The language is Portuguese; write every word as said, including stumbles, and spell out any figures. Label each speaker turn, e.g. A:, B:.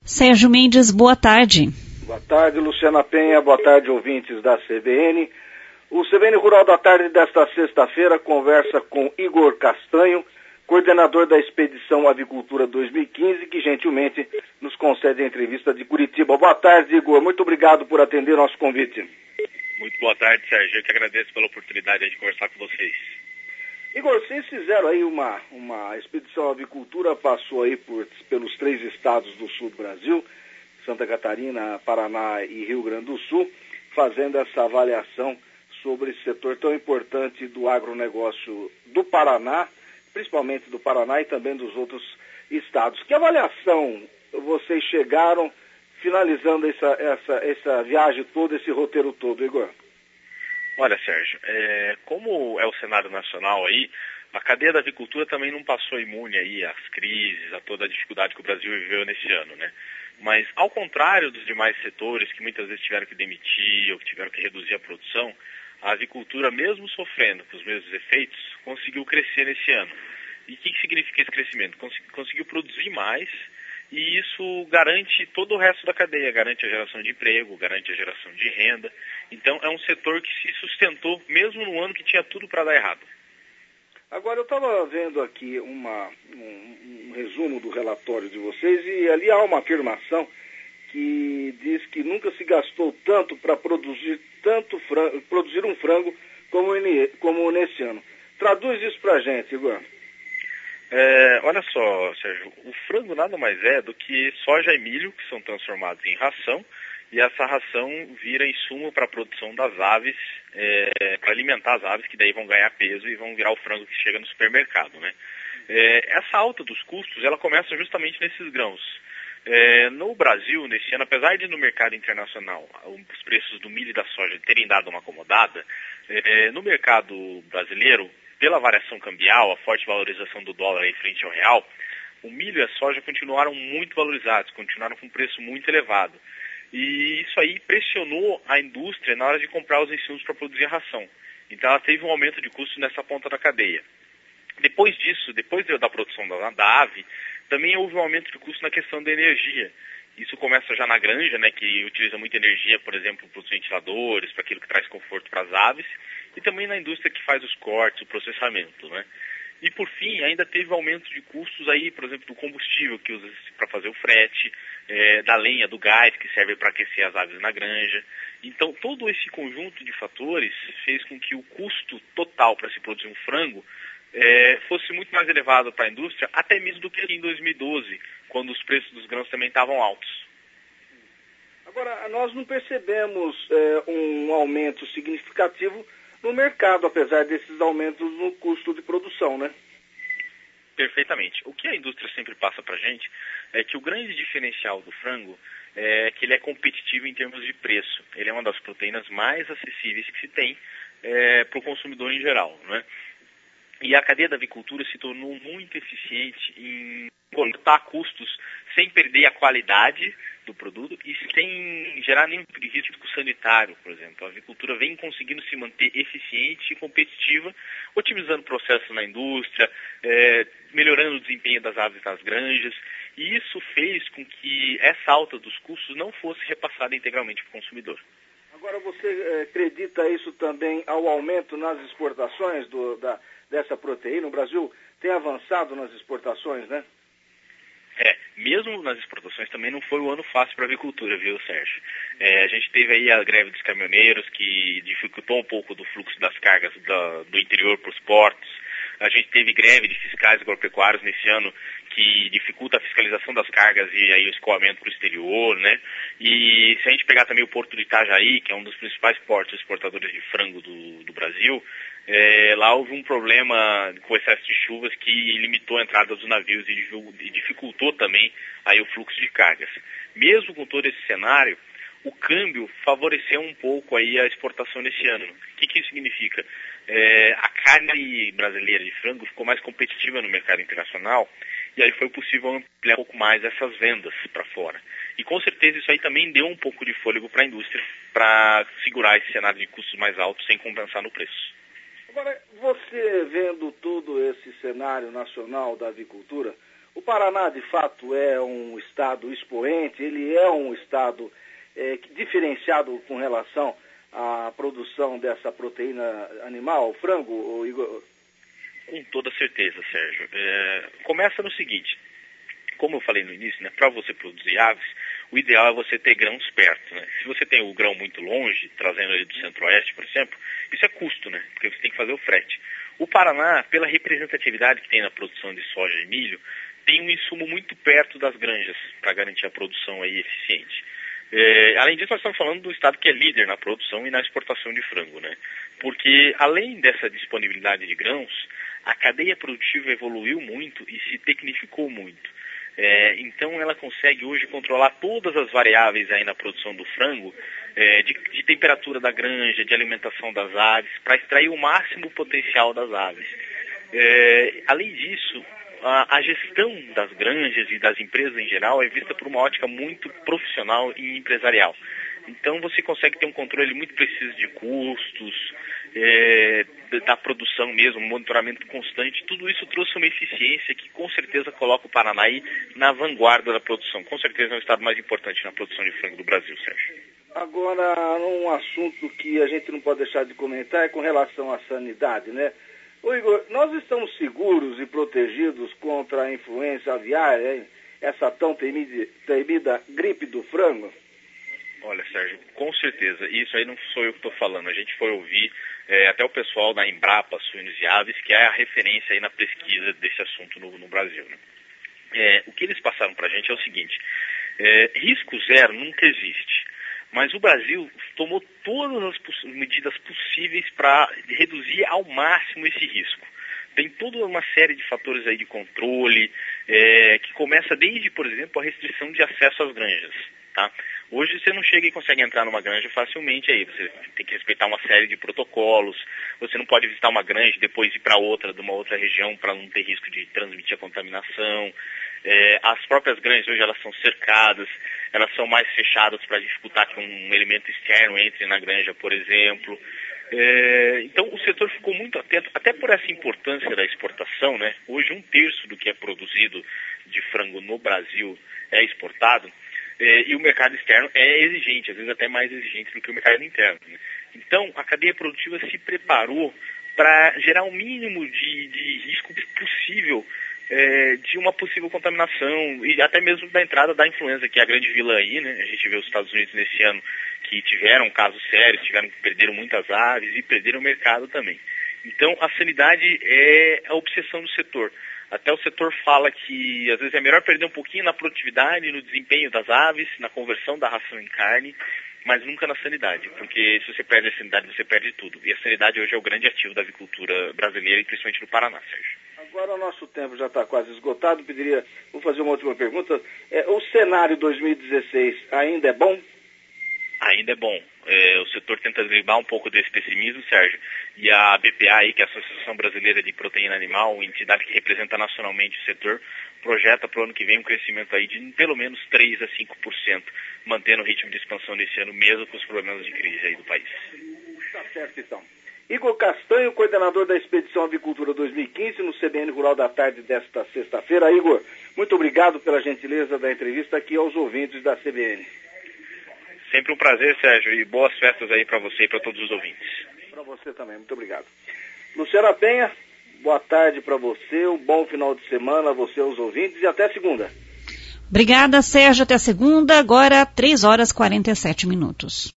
A: Sérgio Mendes, boa tarde.
B: Boa tarde, Luciana Penha, boa tarde, ouvintes da C B N. O C B N Rural da Tarde desta sexta-feira conversa com Igor Castanho, coordenador da Expedição Avicultura dois mil e quinze, que gentilmente nos concede a entrevista de Curitiba. Boa tarde, Igor. Muito obrigado por atender nosso convite.
C: Muito boa tarde, Sérgio. Eu que agradeço pela oportunidade de conversar com vocês.
B: Igor, vocês fizeram aí uma, uma expedição avicultura, passou aí por, pelos três estados do sul do Brasil, Santa Catarina, Paraná e Rio Grande do Sul, fazendo essa avaliação sobre esse setor tão importante do agronegócio do Paraná, principalmente do Paraná e também dos outros estados. Que avaliação vocês chegaram finalizando essa, essa, essa viagem toda, esse roteiro todo, Igor?
C: Olha, Sérgio, é, como é o cenário nacional aí, a cadeia da avicultura também não passou imune aí às crises, a toda a dificuldade que o Brasil viveu nesse ano, né? Mas, ao contrário dos demais setores que muitas vezes tiveram que demitir ou que tiveram que reduzir a produção, a avicultura, mesmo sofrendo com os mesmos efeitos, conseguiu crescer nesse ano. E o que, que significa esse crescimento? Cons- conseguiu produzir mais, e isso garante todo o resto da cadeia, garante a geração de emprego, garante a geração de renda. Então é um setor que se sustentou mesmo no ano que tinha tudo para dar errado.
B: Agora eu estava vendo aqui uma, um, um resumo do relatório de vocês e ali há uma afirmação que diz que nunca se gastou tanto para produzir tanto frango, produzir um frango como, como nesse ano. Traduz isso para a gente, Igor.
C: É, olha só, Sérgio, o frango nada mais é do que soja e milho que são transformados em ração, e essa ração vira insumo para a produção das aves, é, para alimentar as aves, que daí vão ganhar peso e vão virar o frango que chega no supermercado, né? É, essa alta dos custos, ela começa justamente nesses grãos. É, no Brasil, nesse ano, apesar de no mercado internacional os preços do milho e da soja terem dado uma acomodada, é, no mercado brasileiro, pela variação cambial, a forte valorização do dólar em frente ao real, o milho e a soja continuaram muito valorizados, continuaram com um preço muito elevado. E isso aí pressionou a indústria na hora de comprar os insumos para produzir a ração. Então ela teve um aumento de custo nessa ponta da cadeia. Depois disso, depois da produção da, da ave, também houve um aumento de custo na questão da energia. Isso começa já na granja, né, que utiliza muita energia, por exemplo, para os ventiladores, para aquilo que traz conforto para as aves, e também na indústria que faz os cortes, o processamento, né? E por fim, ainda teve aumento de custos aí, por exemplo, do combustível que usa para fazer o frete, é, da lenha, do gás que serve para aquecer as aves na granja. Então, todo esse conjunto de fatores fez com que o custo total para se produzir um frango é, fosse muito mais elevado para a indústria, até mesmo do que em dois mil e doze, quando os preços dos grãos também estavam altos.
B: Agora, nós não percebemos é, um aumento significativo no mercado, apesar desses aumentos no custo de produção, né?
C: Perfeitamente. O que a indústria sempre passa para a gente é que o grande diferencial do frango é que ele é competitivo em termos de preço. Ele é uma das proteínas mais acessíveis que se tem é, para o consumidor em geral, né? E a cadeia da avicultura se tornou muito eficiente em cortar custos sem perder a qualidade do produto e sem gerar nenhum risco sanitário, por exemplo. A avicultura vem conseguindo se manter eficiente e competitiva, otimizando processos na indústria, é, melhorando o desempenho das aves nas granjas, e isso fez com que essa alta dos custos não fosse repassada integralmente para o consumidor.
B: Agora, você é, acredita isso também ao aumento nas exportações do, da, dessa proteína? O Brasil tem avançado nas exportações, né?
C: É, mesmo nas exportações também não foi um ano fácil para a avicultura, viu, Sérgio? É, a gente teve aí a greve dos caminhoneiros, que dificultou um pouco do fluxo das cargas da, do interior para os portos. A gente teve greve de fiscais agropecuários nesse ano, que dificulta a fiscalização das cargas e aí o escoamento para o exterior, né? E se a gente pegar também o porto de Itajaí, que é um dos principais portos exportadores de frango do, do Brasil, é, lá houve um problema com excesso de chuvas que limitou a entrada dos navios e dificultou também aí o fluxo de cargas. Mesmo com todo esse cenário, o câmbio favoreceu um pouco aí a exportação nesse ano. O que, que isso significa? É, a carne brasileira de frango ficou mais competitiva no mercado internacional e aí foi possível ampliar um pouco mais essas vendas para fora. E com certeza isso aí também deu um pouco de fôlego para a indústria para segurar esse cenário de custos mais altos sem compensar no preço.
B: Agora, você vendo todo esse cenário nacional da avicultura, O Paraná, de fato, é um estado expoente, ele é um estado é, diferenciado com relação à produção dessa proteína animal, frango, Igor?
C: Com toda certeza, Sérgio. É, começa no seguinte, como eu falei no início, né, para você produzir aves, o ideal é você ter grãos perto, né? Se você tem o grão muito longe, trazendo ele do centro-oeste, por exemplo, isso é custo, né? Porque você tem que fazer o frete. O Paraná, pela representatividade que tem na produção de soja e milho, tem um insumo muito perto das granjas para garantir a produção aí eficiente. É, além disso, nós estamos falando do estado que é líder na produção e na exportação de frango, né? Porque além dessa disponibilidade de grãos, a cadeia produtiva evoluiu muito e se tecnificou muito. É, então ela consegue hoje controlar todas as variáveis aí na produção do frango, é, de, de temperatura da granja, de alimentação das aves, para extrair o máximo potencial das aves. É, além disso, a, a gestão das granjas e das empresas em geral é vista por uma ótica muito profissional e empresarial. Então você consegue ter um controle muito preciso de custos, é, da produção mesmo, um monitoramento constante. Tudo isso trouxe uma eficiência que com certeza coloca o Paraná aí na vanguarda da produção. Com certeza é o estado mais importante na produção de frango do Brasil, Sérgio.
B: Agora, um assunto que a gente não pode deixar de comentar é com relação à sanidade, né? Ô Igor, nós estamos seguros e protegidos contra a influenza aviária, hein? Essa tão temida, temida gripe do frango?
C: Olha, Sérgio, com certeza. Isso aí não sou eu que estou falando. A gente foi ouvir é, até o pessoal da Embrapa, Suínos e Aves, que é a referência aí na pesquisa desse assunto no, no Brasil, né? É, o que eles passaram para a gente é o seguinte, é, risco zero nunca existe, mas o Brasil tomou todas as poss- medidas possíveis para reduzir ao máximo esse risco. Tem toda uma série de fatores aí de controle, é, que começa desde, por exemplo, a restrição de acesso às granjas, tá? Hoje você não chega e consegue entrar numa granja facilmente aí, você tem que respeitar uma série de protocolos, você não pode visitar uma granja e depois ir para outra, de uma outra região, para não ter risco de transmitir a contaminação. É, as próprias granjas hoje elas são cercadas, elas são mais fechadas para dificultar que um elemento externo entre na granja, por exemplo. É, então o setor ficou muito atento, até por essa importância da exportação, né? Hoje um terço do que é produzido de frango no Brasil é exportado. É, e o mercado externo é exigente, às vezes até mais exigente do que o mercado interno, né? Então, a cadeia produtiva se preparou para gerar o mínimo de, de risco possível é, de uma possível contaminação e até mesmo da entrada da influenza, que é a grande vilã aí, né? A gente vê os Estados Unidos nesse ano que tiveram casos sérios, tiveram, perderam muitas aves e perderam o mercado também. Então, a sanidade é a obsessão do setor. Até o setor fala que às vezes é melhor perder um pouquinho na produtividade, no desempenho das aves, na conversão da ração em carne, mas nunca na sanidade, porque se você perde a sanidade, você perde tudo. E a sanidade hoje é o grande ativo da avicultura brasileira e principalmente do Paraná, Sérgio.
B: Agora o nosso tempo já está quase esgotado, pediria, vou fazer uma última pergunta. É, o cenário dois mil e dezesseis ainda é bom?
C: Ainda é bom. É, o setor tenta driblar um pouco desse pessimismo, Sérgio, e a B P A, aí, que é a Associação Brasileira de Proteína Animal, entidade que representa nacionalmente o setor, projeta para o ano que vem um crescimento aí de pelo menos três a cinco por cento, mantendo o ritmo de expansão desse ano, mesmo com os problemas de crise aí do país.
B: Tá certo, então. Igor Castanho, coordenador da Expedição Avicultura dois mil e quinze, no C B N Rural da Tarde desta sexta-feira. Igor, muito obrigado pela gentileza da entrevista aqui aos ouvintes da C B N.
C: Sempre um prazer, Sérgio, e boas festas aí para você e para todos os ouvintes.
B: Para você também, muito obrigado. Luciana Penha, boa tarde para você, um bom final de semana a você, aos ouvintes, e até segunda.
A: Obrigada, Sérgio, até segunda, agora três horas e quarenta e sete minutos.